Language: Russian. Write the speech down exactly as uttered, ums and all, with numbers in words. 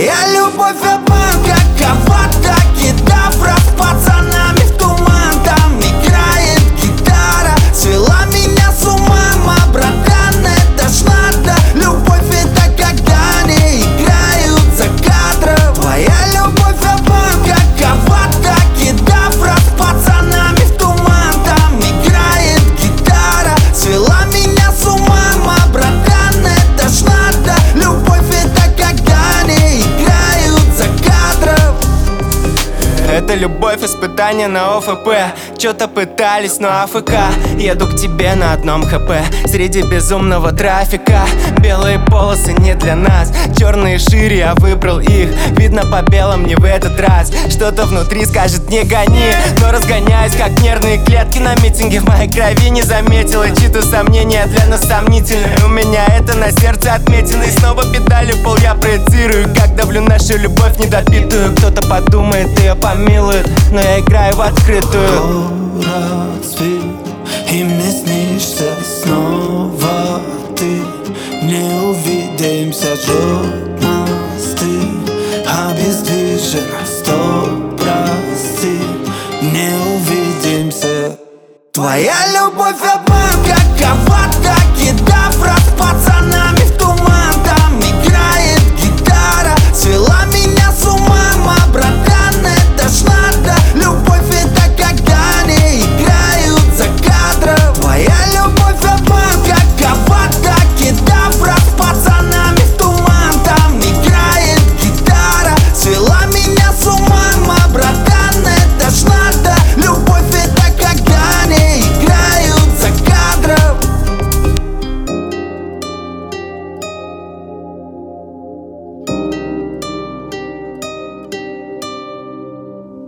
Твоя любовь обман, как аватар, кедавра. С пацанами в туман, там играет гитара. Свела меня с ума, ма, братан, это ж надо. Любовь это когда не играют за кадром. Твоя любовь обман, как аватар, кедавра. С пацанами в туман, там играет гитара. Свела меня с ума, ма, братан, это ж надо. Любовь это когда не играют за кадром. Это любовь, испытание на о эф пэ. Чё-то пытались, но АФК. Еду к тебе на одном хп среди безумного трафика. Белые полосы не для нас, черные шире, я выбрал их. Видно по белым не в этот раз. Что-то внутри скажет не гони, но разгоняюсь как нервные клетки на митинге. В моей крови не заметила чьи-то сомнения для нас сомнительные. У меня это на сердце отметено. И снова педали пол я проецирую, как давлю нашу любовь недопитую. Кто-то подумает, ее помилует, но я играю в открытую. Город спит, и мне снишься снова ты. Не увидимся, ждет нас ты. Обездвижен, стоп, прости. Не увидимся. Твоя любовь обман, как аватар.